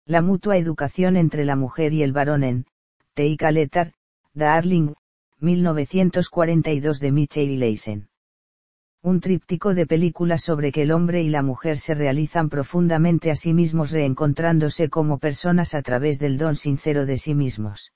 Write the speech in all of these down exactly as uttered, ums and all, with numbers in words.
La mutua educación entre la mujer y el varón en Take a Letter, Darling, mil novecientos cuarenta y dos de Michel Leisen. Un tríptico de películas sobre que el hombre y la mujer se realizan profundamente a sí mismos reencontrándose como personas a través del don sincero de sí mismos.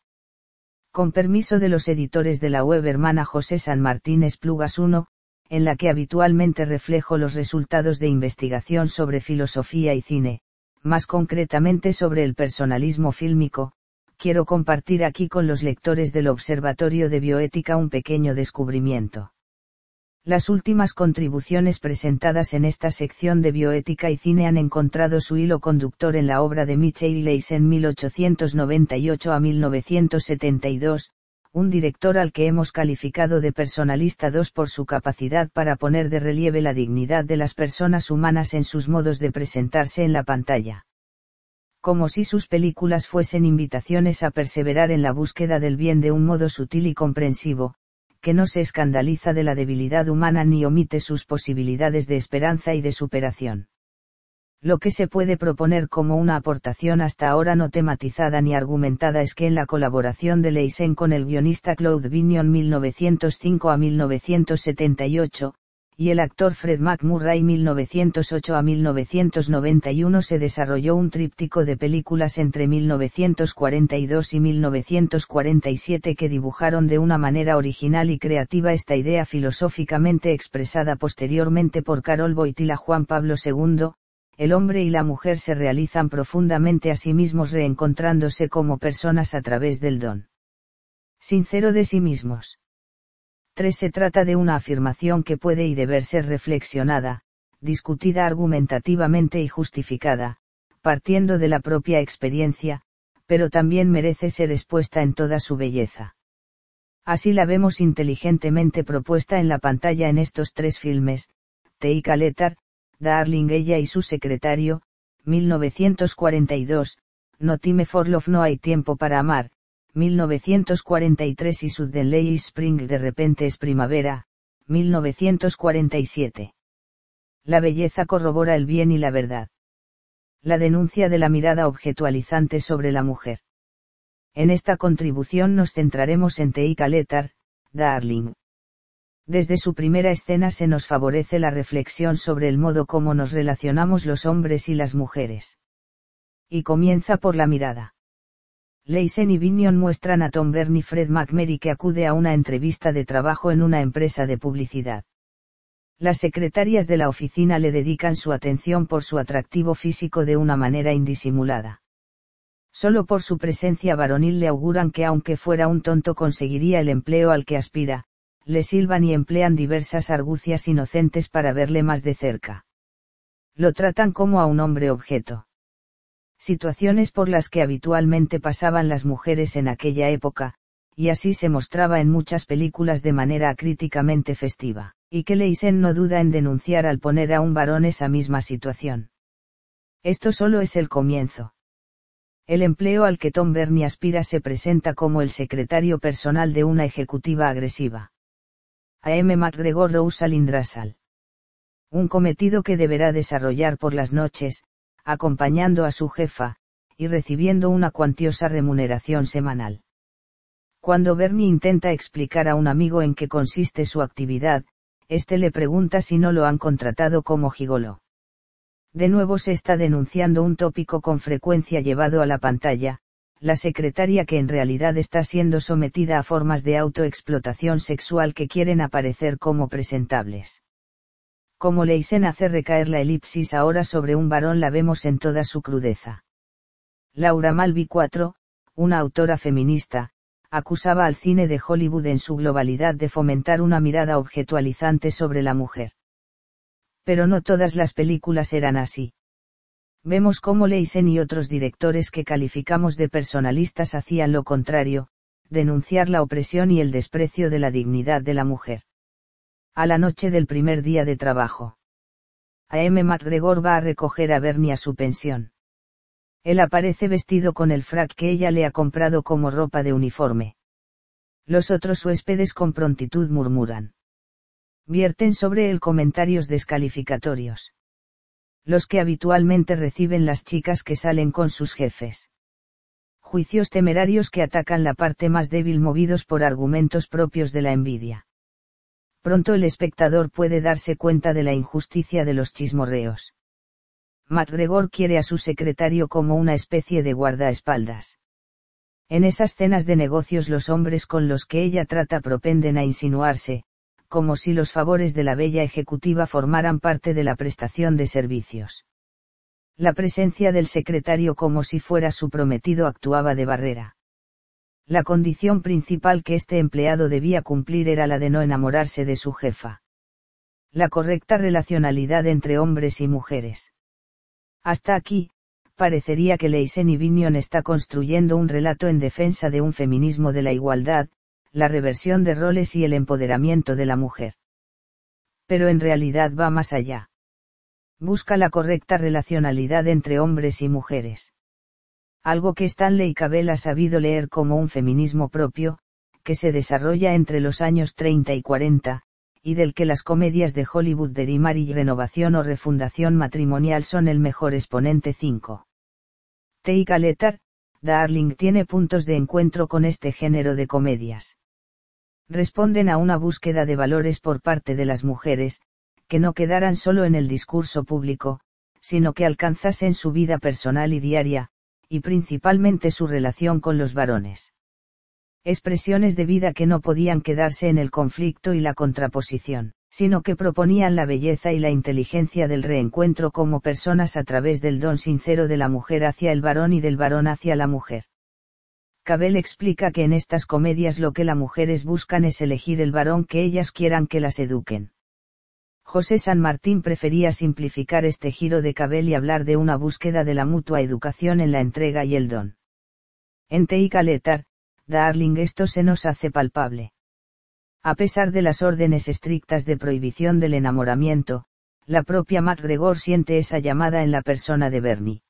Con permiso de los editores de la web hermana José San Martín Esplugas uno, en la que habitualmente reflejo los resultados de investigación sobre filosofía y cine, más concretamente sobre el personalismo fílmico, quiero compartir aquí con los lectores del Observatorio de Bioética un pequeño descubrimiento. Las últimas contribuciones presentadas en esta sección de bioética y cine han encontrado su hilo conductor en la obra de Michel Leisen mil ochocientos noventa y ocho a mil novecientos setenta y dos, un director al que hemos calificado de personalista dos por su capacidad para poner de relieve la dignidad de las personas humanas en sus modos de presentarse en la pantalla. Como si sus películas fuesen invitaciones a perseverar en la búsqueda del bien de un modo sutil y comprensivo, que no se escandaliza de la debilidad humana ni omite sus posibilidades de esperanza y de superación. Lo que se puede proponer como una aportación hasta ahora no tematizada ni argumentada es que en la colaboración de Leisen con el guionista Claude Vignon mil novecientos cinco a mil novecientos setenta y ocho, y el actor Fred McMurray mil novecientos ocho a mil novecientos noventa y uno se desarrolló un tríptico de películas entre mil novecientos cuarenta y dos y mil novecientos cuarenta y siete que dibujaron de una manera original y creativa esta idea filosóficamente expresada posteriormente por Carol Wojtyła. Juan Pablo segundo, el hombre y la mujer se realizan profundamente a sí mismos reencontrándose como personas a través del don sincero de sí mismos. tres Se trata de una afirmación que puede y deber ser reflexionada, discutida argumentativamente y justificada, partiendo de la propia experiencia, pero también merece ser expuesta en toda su belleza. Así la vemos inteligentemente propuesta en la pantalla en estos tres filmes, Take a Letter, Darling, ella y su secretario, mil novecientos cuarenta y dos, No Time for Love, no hay tiempo para amar, mil novecientos cuarenta y tres y Suddenly is Spring, de repente es primavera, mil novecientos cuarenta y siete. La belleza corrobora el bien y la verdad. La denuncia de la mirada objetualizante sobre la mujer. En esta contribución nos centraremos en Take a Letter, Darling. Desde su primera escena se nos favorece la reflexión sobre el modo como nos relacionamos los hombres y las mujeres. Y comienza por la mirada. Leisen y Vignon muestran a Tom Bernie Fred McMurray que acude a una entrevista de trabajo en una empresa de publicidad. Las secretarias de la oficina le dedican su atención por su atractivo físico de una manera indisimulada. Solo por su presencia varonil le auguran que aunque fuera un tonto conseguiría el empleo al que aspira, le silban y emplean diversas argucias inocentes para verle más de cerca. Lo tratan como a un hombre objeto. Situaciones por las que habitualmente pasaban las mujeres en aquella época, y así se mostraba en muchas películas de manera acríticamente festiva, y que Leisen no duda en denunciar al poner a un varón esa misma situación. Esto solo es el comienzo. El empleo al que Tom Bernie aspira se presenta como el secretario personal de una ejecutiva agresiva. A M. McGregor Rosalind Russell. Un cometido que deberá desarrollar por las noches, acompañando a su jefa, y recibiendo una cuantiosa remuneración semanal. Cuando Bernie intenta explicar a un amigo en qué consiste su actividad, este le pregunta si no lo han contratado como gigolo. De nuevo se está denunciando un tópico con frecuencia llevado a la pantalla, la secretaria que en realidad está siendo sometida a formas de autoexplotación sexual que quieren aparecer como presentables. Como Leisen hace recaer la elipsis ahora sobre un varón, la vemos en toda su crudeza. Laura Mulvey cuatro, una autora feminista, acusaba al cine de Hollywood en su globalidad de fomentar una mirada objetualizante sobre la mujer. Pero no todas las películas eran así. Vemos cómo Leisen y otros directores que calificamos de personalistas hacían lo contrario, denunciar la opresión y el desprecio de la dignidad de la mujer. A la noche del primer día de trabajo. A M. McGregor va a recoger a Bernie a su pensión. Él aparece vestido con el frac que ella le ha comprado como ropa de uniforme. Los otros huéspedes con prontitud murmuran. Vierten sobre él comentarios descalificatorios. Los que habitualmente reciben las chicas que salen con sus jefes. Juicios temerarios que atacan la parte más débil movidos por argumentos propios de la envidia. Pronto el espectador puede darse cuenta de la injusticia de los chismorreos. MacGregor quiere a su secretario como una especie de guardaespaldas. En esas cenas de negocios los hombres con los que ella trata propenden a insinuarse, como si los favores de la bella ejecutiva formaran parte de la prestación de servicios. La presencia del secretario como si fuera su prometido actuaba de barrera. La condición principal que este empleado debía cumplir era la de no enamorarse de su jefa. La correcta relacionalidad entre hombres y mujeres. Hasta aquí, parecería que Leisen y Binion está construyendo un relato en defensa de un feminismo de la igualdad, la reversión de roles y el empoderamiento de la mujer. Pero en realidad va más allá. Busca la correcta relacionalidad entre hombres y mujeres. Algo que Stanley Cavell ha sabido leer como un feminismo propio, que se desarrolla entre los años treinta y cuarenta, y del que las comedias de Hollywood de Remarriage, Renovación o Refundación Matrimonial son el mejor exponente. cinco. Take a Letter, Darling tiene puntos de encuentro con este género de comedias. Responden a una búsqueda de valores por parte de las mujeres, que no quedaran solo en el discurso público, sino que alcanzasen su vida personal y diaria, y principalmente su relación con los varones. Expresiones de vida que no podían quedarse en el conflicto y la contraposición, sino que proponían la belleza y la inteligencia del reencuentro como personas a través del don sincero de la mujer hacia el varón y del varón hacia la mujer. Cavell explica que en estas comedias lo que las mujeres buscan es elegir el varón que ellas quieran que las eduquen. José San Martín prefería simplificar este giro de Cavell y hablar de una búsqueda de la mutua educación en la entrega y el don. En Take a Letter, Darling esto se nos hace palpable. A pesar de las órdenes estrictas de prohibición del enamoramiento, la propia MacGregor siente esa llamada en la persona de Bernie.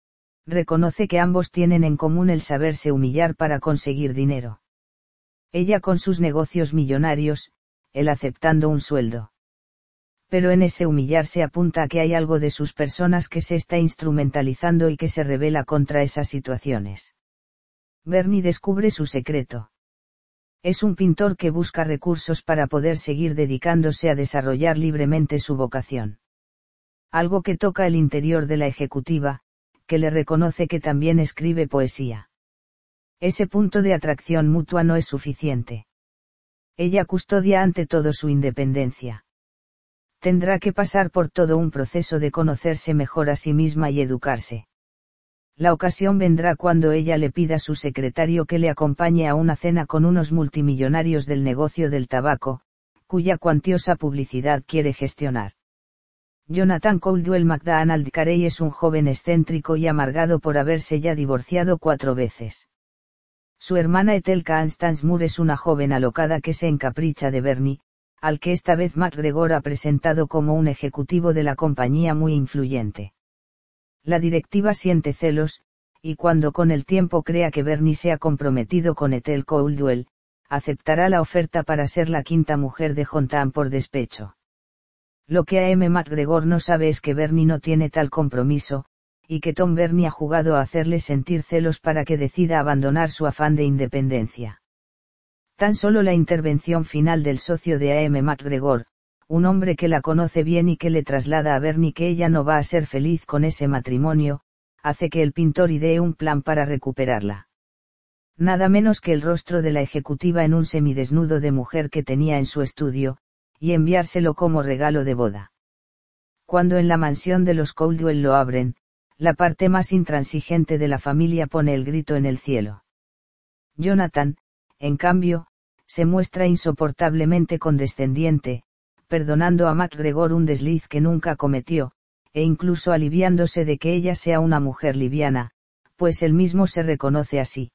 Reconoce que ambos tienen en común el saberse humillar para conseguir dinero. Ella con sus negocios millonarios, él aceptando un sueldo. Pero en ese humillarse apunta a que hay algo de sus personas que se está instrumentalizando y que se revela contra esas situaciones. Bernie descubre su secreto. Es un pintor que busca recursos para poder seguir dedicándose a desarrollar libremente su vocación. Algo que toca el interior de la ejecutiva, que le reconoce que también escribe poesía. Ese punto de atracción mutua no es suficiente. Ella custodia ante todo su independencia. Tendrá que pasar por todo un proceso de conocerse mejor a sí misma y educarse. La ocasión vendrá cuando ella le pida a su secretario que le acompañe a una cena con unos multimillonarios del negocio del tabaco, cuya cuantiosa publicidad quiere gestionar. Jonathan Caldwell MacDonald Carey es un joven excéntrico y amargado por haberse ya divorciado cuatro veces. Su hermana Ethel Constance Moore es una joven alocada que se encapricha de Bernie, al que esta vez MacGregor ha presentado como un ejecutivo de la compañía muy influyente. La directiva siente celos, y cuando con el tiempo crea que Bernie se ha comprometido con Ethel Caldwell, aceptará la oferta para ser la quinta mujer de Jonathan por despecho. Lo que A M MacGregor no sabe es que Bernie no tiene tal compromiso, y que Tom Bernie ha jugado a hacerle sentir celos para que decida abandonar su afán de independencia. Tan solo la intervención final del socio de A M MacGregor, un hombre que la conoce bien y que le traslada a Bernie que ella no va a ser feliz con ese matrimonio, hace que el pintor idee un plan para recuperarla. Nada menos que el rostro de la ejecutiva en un semidesnudo de mujer que tenía en su estudio, y enviárselo como regalo de boda. Cuando en la mansión de los Caldwell lo abren, la parte más intransigente de la familia pone el grito en el cielo. Jonathan, en cambio, se muestra insoportablemente condescendiente, perdonando a MacGregor un desliz que nunca cometió, e incluso aliviándose de que ella sea una mujer liviana, pues él mismo se reconoce así.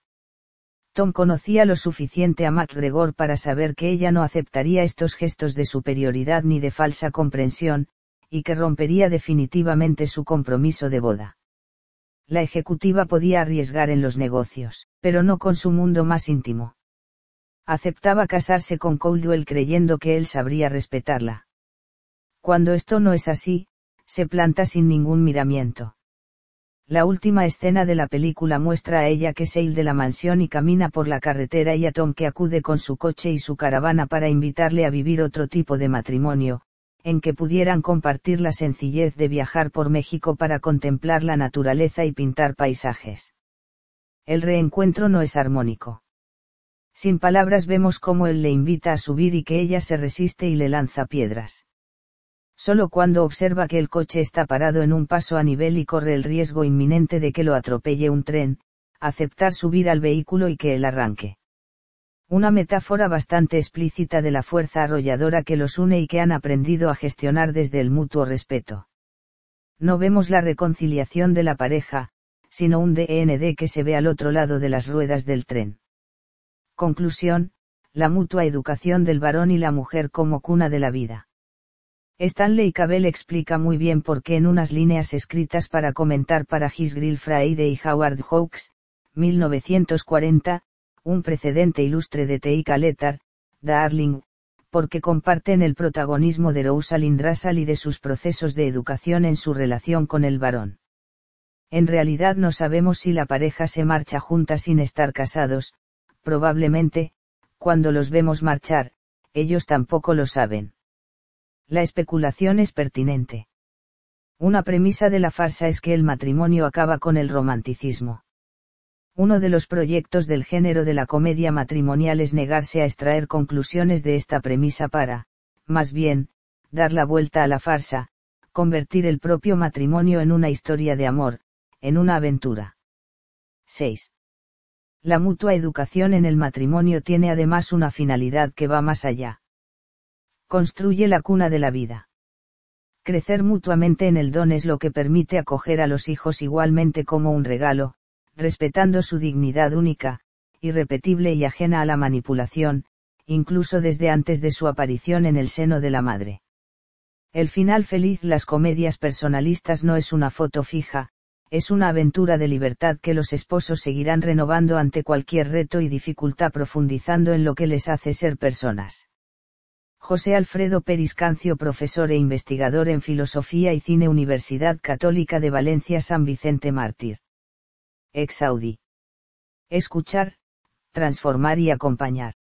Tom conocía lo suficiente a MacGregor para saber que ella no aceptaría estos gestos de superioridad ni de falsa comprensión, y que rompería definitivamente su compromiso de boda. La ejecutiva podía arriesgar en los negocios, pero no con su mundo más íntimo. Aceptaba casarse con Caldwell creyendo que él sabría respetarla. Cuando esto no es así, Se planta sin ningún miramiento. La última escena de la película muestra a ella que sale de la mansión y camina por la carretera, y a Tom, que acude con su coche y su caravana para invitarle a vivir otro tipo de matrimonio, en que pudieran compartir la sencillez de viajar por México para contemplar la naturaleza y pintar paisajes. El reencuentro no es armónico. Sin palabras vemos cómo él le invita a subir y que ella se resiste y le lanza piedras. Solo cuando observa que el coche está parado en un paso a nivel y corre el riesgo inminente de que lo atropelle un tren, aceptar subir al vehículo y que él arranque. Una metáfora bastante explícita de la fuerza arrolladora que los une y que han aprendido a gestionar desde el mutuo respeto. No vemos la reconciliación de la pareja, sino un D N D que se ve al otro lado de las ruedas del tren. Conclusión: la mutua educación del varón y la mujer como cuna de la vida. Stanley Cavell explica muy bien por qué en unas líneas escritas para comentar para His Grill Friday y Howard Hawks, mil novecientos cuarenta, un precedente ilustre de T I Kaletar, Darling, porque comparten el protagonismo de Rosalind Russell y de sus procesos de educación en su relación con el varón. En realidad no sabemos si la pareja se marcha junta sin estar casados, probablemente, cuando los vemos marchar, ellos tampoco lo saben. La especulación es pertinente. Una premisa de la farsa es que el matrimonio acaba con el romanticismo. Uno de los proyectos del género de la comedia matrimonial es negarse a extraer conclusiones de esta premisa para, más bien, dar la vuelta a la farsa, convertir el propio matrimonio en una historia de amor, en una aventura. seis. La mutua educación en el matrimonio tiene además una finalidad que va más allá. Construye la cuna de la vida. Crecer mutuamente en el don es lo que permite acoger a los hijos igualmente como un regalo, respetando su dignidad única, irrepetible y ajena a la manipulación, incluso desde antes de su aparición en el seno de la madre. El final feliz. Las comedias personalistas no es una foto fija, es una aventura de libertad que los esposos seguirán renovando ante cualquier reto y dificultad, profundizando en lo que les hace ser personas. José Alfredo Periscancio, profesor e investigador en Filosofía y Cine, Universidad Católica de Valencia, San Vicente Mártir. Ex Audi. Escuchar, transformar y acompañar.